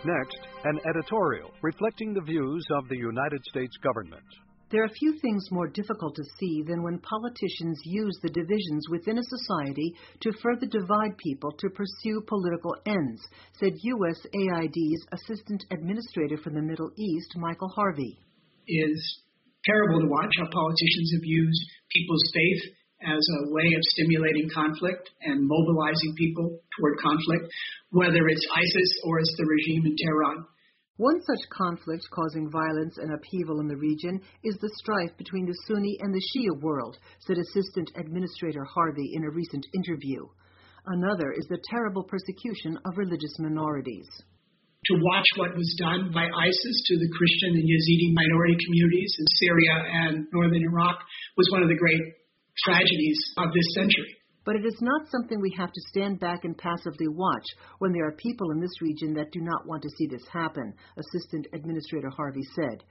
Next, an editorial reflecting the views of the United States government. There are few things more difficult to see than when politicians use the divisions within a society to further divide people to pursue political ends, said USAID's Assistant Administrator for the Middle East, Michael Harvey. It is terrible to watch how politicians have used people's faith as a way of stimulating conflict and mobilizing people toward conflict, whether it's ISIS or it's the regime in Tehran. One such conflict causing violence and upheaval in the region is the strife between the Sunni and the Shia world, said Assistant Administrator Harvey in a recent interview. Another is the terrible persecution of religious minorities. To watch what was done by ISIS to the Christian and Yazidi minority communities in Syria and northern Iraq was one of the great tragedies of this century. But it is not something we have to stand back and passively watch when there are people in this region that do not want to see this happen, Assistant Administrator Harvey said.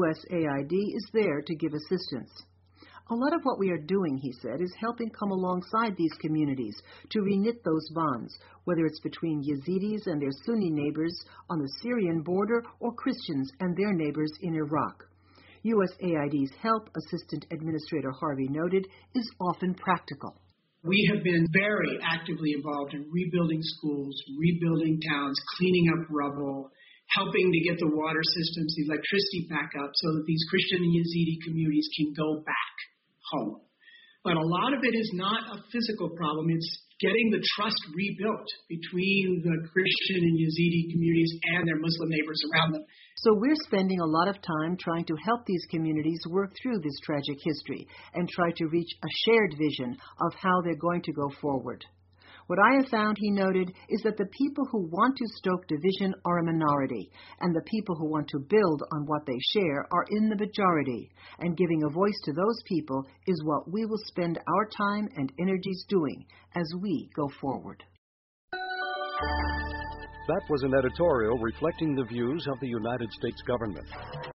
USAID is there to give assistance. A lot of what we are doing, he said, is helping come alongside these communities to reknit those bonds, whether it's between Yazidis and their Sunni neighbors on the Syrian border or Christians and their neighbors in Iraq. USAID's help, Assistant Administrator Harvey noted, is often practical. We have been very actively involved in rebuilding schools, rebuilding towns, cleaning up rubble, helping to get the water systems, the electricity back up so that these Christian and Yazidi communities can go back home. But a lot of it is not a physical problem. It's getting the trust rebuilt between the Christian and Yazidi communities and their Muslim neighbors around them. So we're spending a lot of time trying to help these communities work through this tragic history and try to reach a shared vision of how they're going to go forward. What I have found, he noted, is that the people who want to stoke division are a minority, and the people who want to build on what they share are in the majority, and giving a voice to those people is what we will spend our time and energies doing as we go forward. That was an editorial reflecting the views of the United States government.